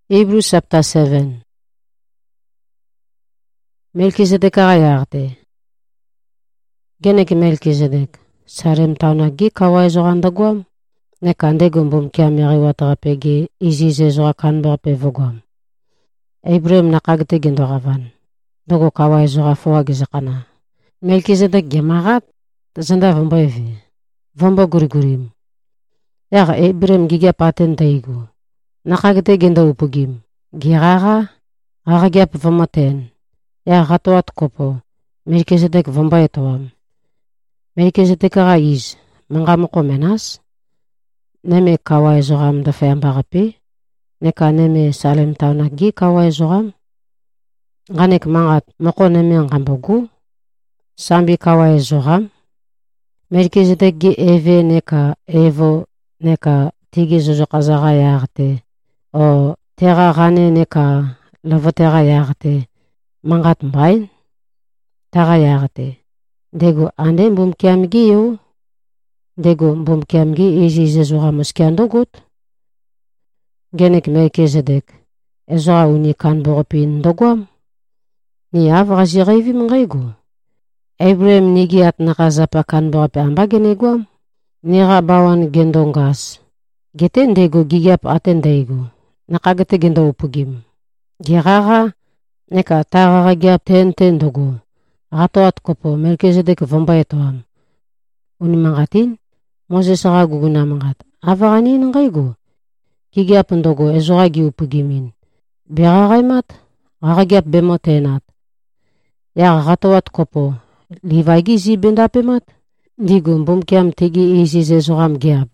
Hebrews chapter 7. Melchizedek ayagte. Genek Melchizedek. Sarem taunagi kawai zorandaguam. Nekande gumbum kiamiri watarapegi izize zorakan borpe voguam. Abraham nakagte gendoravan. Dogo kawai zorafoa gizakana. Melchizedek gemarat. Zanda vombaevi. Vomba gurigurim. Yaga Abraham giga paten taigu. Nakagte genda upugim. Giraga. Agagiap vomaten. Ya gatuat kopo. Melchizedek vombaetoam. Melchizedek raiz. Mangamoko menas. Neme kawai zoram da fayambarapi. Neka neme salem taunagi kawai zoram. Ganek mangat moko neme ngambogu. Sambi kawai zoram. Melchizedek gi eve neka evo neka tigi zozokazara yagte. O tera gane neka lavotera yagte. Mangat mbain. Taga yagte. Dego ande mbum kiamgi yo. Dego mbum kiamgi izi zezora muskiandogut. Genek Melchizedek. Ezora unikan boropin dogwam. Ni avra zirevi mngaigu. Abraham nigiat nakazapakan borope ambagenegwam. Nira bawan gendongas. Geten dego gigiap atendaigu. Nakagete gendo upugim. Girara. Neka tarara giap ten dogo. Ratoat kopo Melchizedek vombaetoam. Unimangatin. Moses guguna mangat. Avarani ngaigu. Gigiap ndogo ezora gi upugimin. Beraraimat. Ragagiap bemotenat. Ya ratoat kopo. Livaigi zibendapemat. Digu mbumkiam tegi iziz ezoram giap.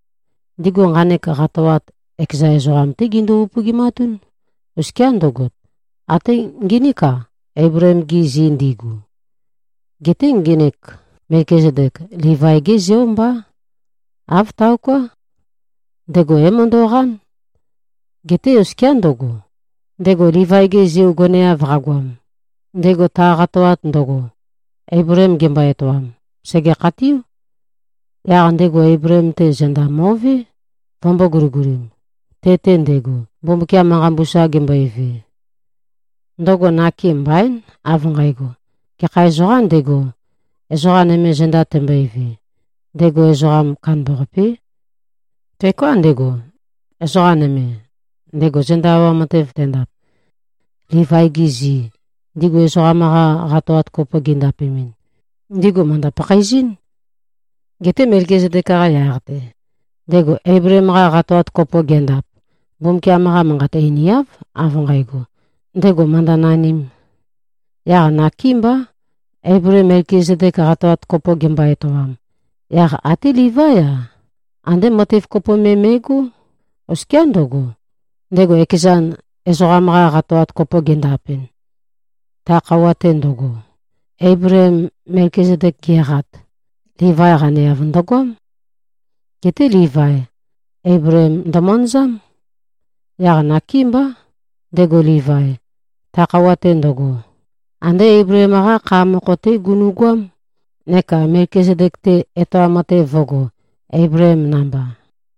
Digu nganek ratoat ekza ezoram tegi ndo upugimatun. Uskian dogot. Ate ginika. Abraham gizi ndigu. Geteng ginek Melchizedek Livaigi ziomba. Av tau kwa. Dego emondoran. Gete uskian dogo. Dego Livaigi ziu gonea vragwam. Dego ta ratoat ndogo. Abraham gembaetoam. Sege katiu. Ya ndego Abraham te zenda movi. Vombo gurugurim. Tete ndego. Bombukia mangambusa gembaevi. Ndogo naki mbain. Avungaigo. Keka ezoran dego. Ezoran eme zenda tembaevi. Dego ezoram kan boropi. Tekoan dego. Ezoran eme. Dego zenda awamatev tendap. Livaigi zi. Digo ezoramara ratoat kopo gindapimin. Digo manda pakaizin. Gete Melchizedek yagte. Dego Abraham ratoat kopo gendap. Bumki amara mangate iniav. Avungaigo. Dego manda nanim. Yaga nakimba. Abraham Melchizedek ratoat kopo gembaetoam. Yaga ati Livaya. Ande motif kopo memegu. Oskian dogo. Dego ekizan ezoramara ratoat kopo gendapin. Takawaten dogo. Abraham Melchizedek girat. Livaya gane avundogwam. Gete Livaya. Abraham damonzam. Yaga nakimba. Dego Livaya. Takawaten dogo. Ande Abraham aga kamokote gunugwam. Neka Melchizedek te eto amate vogo. Abraham namba.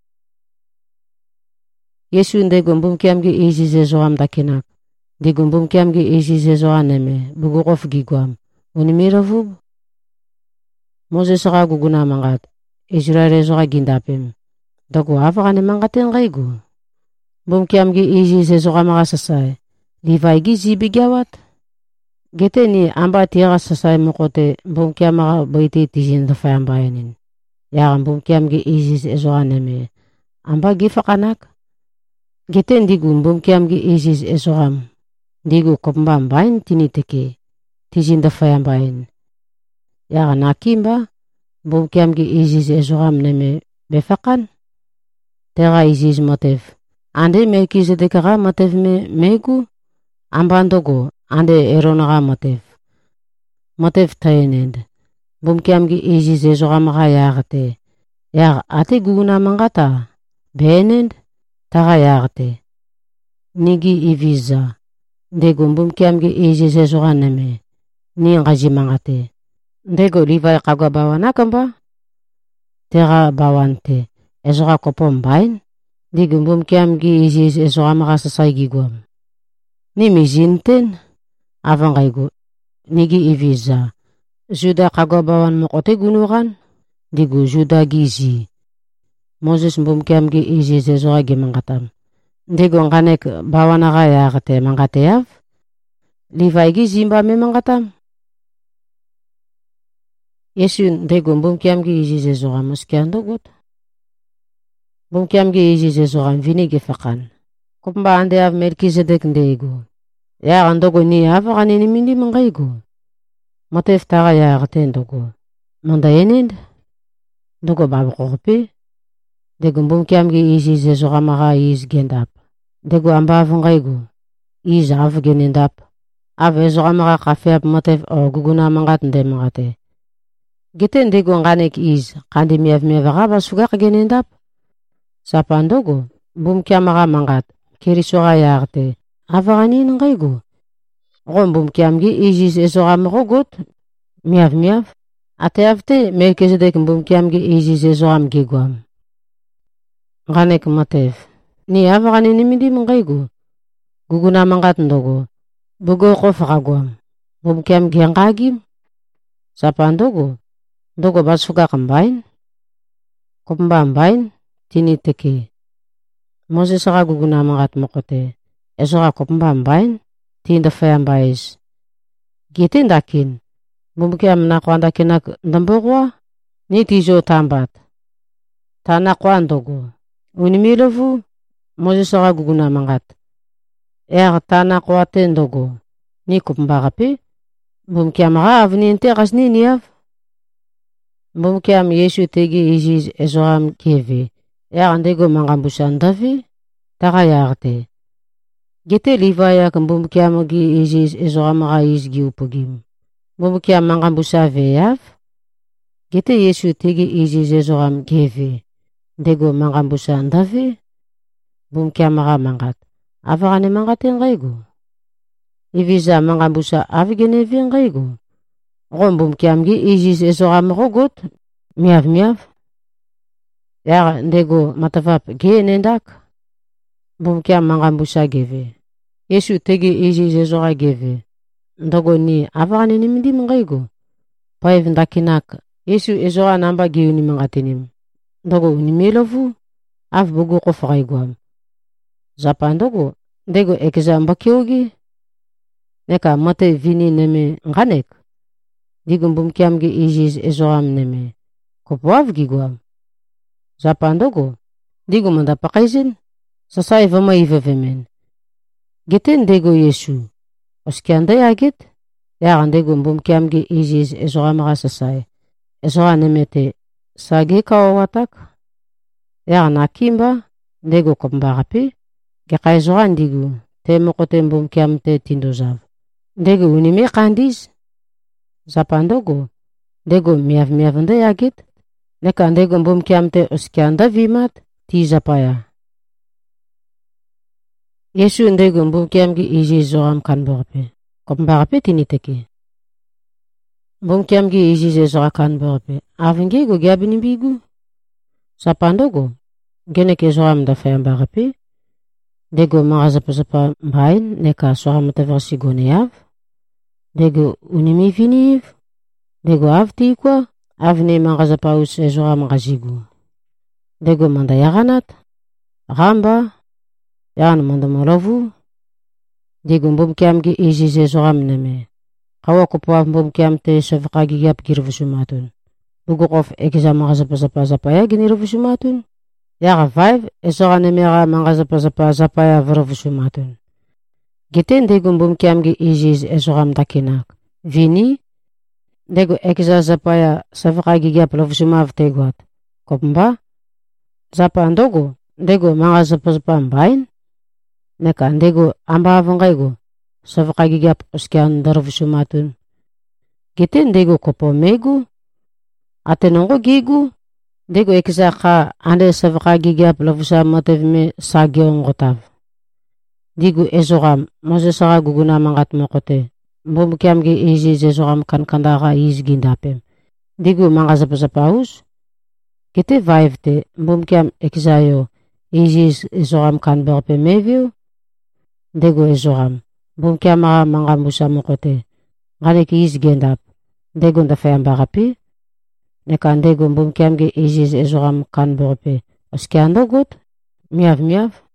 Yesu ndego mbumkiamgi izize zoram dakinak. Digu mbumkiamgi izize zoraneme. Bugurof gigwam. Unimiravub. Moses guguna mangat. Israel zora gindapim. Dogo avagane mangaten gaigu. Mbumkiamgi izize zoramaga sasai. Livaigi zibigyawat. Gete ni amba tiaga sasai mokote mbumkiamaga boiti tijin dafayambayanin. Yaga mbumkiamgi izize zoraneme. Amba gifakanak. Gete ndigu mbumkiamgi izize zoram. Digu kopmbambain tiniteke. Tijin dafayambayin. Yaga nakimba. Mbumkiamgi izize zoram neme befakan. Tera iziz motev. Ande Melchizedek aga motev megu. Amba ndogo. Ande eronaga motev. Motev tayened. Mbumkiamgi izize zoram aga yagte. Yaga ate guguna mangata. Bened. Taga yagte. Nigi iviza. Dego mbumkiamgi izize zoram neme. Ni ngaji mangate. Dego Livaya kagwa bawanakamba. Tera bawante. Ezora kopo mbain. Digu mbumkiamgi isis esoqamaqa sasaygiguam. Nimi jinten avangaygu nigi iviza. Juda qagwabawan moqote gunuqan digu juda gizi. Moses mbumkiamgi isis esoqagi mangatam. Digu nganek bawanaqa yaqte mangateyav. Livaygi zimbame mangatam. Yesun digu mbumkiamgi isis esoqam muskiandogut. Mbumkiamgi isis esoqam vinigi faqan. Kumba andeav Melkisedek ndegu. Yaqandogu ni avaqanini mindi mangaygu. Motef taqa yaqte ndogu. Mandayenind. Ndogu babu qoqpi. Digu mbumkiamgi isis esoqamaqa is gendap. Digu amba avangaygu. Is avgenindap. Av esoqamaqa qafiab motef o guguna mangat nde mangate. Giten digu nganek is kandi miav basugaq genindap. Sapandogu mbumkiamaqa mangat kirisoqa yaqte. Avaqanin ngaygu. Mbumkiamgi isis esoqamaqugut miav. Ateavte Melkisedek mbumkiamgi isis esoqam giguam. Nganek motef. Ni avaqanini mindi mangaygu. Guguna mangat ndogu. Bugo qofaqaguam. Mbumkiamgi ngagim. Sapandogu. Ndogu basugaq mbain. Kumba mbain. Tini teki. Moses saqa guguna mangat moqote. Esoqa kumba mbain. Tinda faya mbais. Gite ndakin. Mbumkiam naqwandakinak ndamboqwa. Ni tijo tambat. Tanaqwa ndogu. Unimilovu. Moses saqa guguna mangat. Tanaqwa te ndogu. Ni kumba qapi. Mbumkiam qa avninte qasni niyav. Mbumkiam Yesu tegi isis esoqam kevi. Ndegu mangambusan davi. Taqa yaqte. Gite Livayak mbumkiamgi isis esoqamaqa isgi upugim. Mbumkiam mangambusa veyav. Gite Yesu tegi isis esoqam kevi. Ndegu mangambusan davi. Mbumkiamaqa mangat. Avaqane mangaten ngaygu. Iviza mangambusa avgenevi ngaygu. Mbumkiamgi isis esoqamaqugut miav. Ndegu matavap genendak. Mbumkiam mangambusa geve. Yesu tegi isis esoqa geve. Ndogo ni avaqanini mindi mangaygu. Paiv ndakinak Yesu esoqa namba giuni mangatenim. Ndogo unimilovu. Av bugu qofaqayguam. Zapandogu. Ndegu ekeza mbakiogi. Neka mate vini neme nganek. Digu mbumkiamgi isis esoqam neme. Kopuav giguam. Zapandogu. Digu mandapaqayzin. Sasai vama ivevemen. Giten degu Yesu. Oskianda yagit. Ndegu mbumkiamgi isis esoqamaqa sasai. Esoqa nemete sagi kawawatak. Nakimba. Ndegu kumba qapi. Geqa esoqa ndigu. Te moqote mbumkiam te tindozav. Ndegu unime qandis. Zapandogu. Ndegu miav nda yagit. Neka ndegu mbumkiam te oskianda vimat. Ti zapaya. Yesu ndegu mbumkiamgi isis esoqam kanboqpe. Kumba tini teki. Mbumkiamgi isis esoqa kanboqpe. Avingegu giabinimbigu. Sapandogu. Genek esoqam da fayamba qapi. Ndegu maqazapa mbain. Neka soqa matavaqsi goneyav. Ndegu unimi viniv. Ndegu avtikwa. Avni maqazapaus esoqa maqazigu. Ndegu manda yaqanat. Gamba. Yan mandamolovu. Digu mbumkiamgi isis esoqam neme. Qawa kupuaf mbumkiam te sofaqagigap girvusumatun. Bugu qof ekeza maqazapa ginirvusumatun. Yaqa 5 esoqa nemeqa maqazapa vrvusumatun. Giten degu mbumkiamgi isis esoqam dakinak. Vini. Degu ekeza zapaya sofaqagigap lovsumav teguat. Kopmba. Zapandogu. Degu maqazapa mbain. Neka ndegu amba avangaygu. Sofaqagigap oskian darvusumatun. Giten degu kopomegu. Atenongo gigu. Degu ekeza qa ande sofaqagigap lovsumatevme sagiongotav. Digu esoqam Moses saqa guguna mangat moqote. Mbumkiamgi isis esoqam kankandaqa isgindapem. Digu maqazapa us. Gite 5 te mbumkiam ekizayo Isis ezoram kan berpe meviu, dego ezoram. Bumkia maga mangambusa mokote. Ngane ki is gendap. Dego ndafayam bagapi. Nekan dego bumkiam ge Isis ezoram kan berpe. Oskiando gut. Miav miav.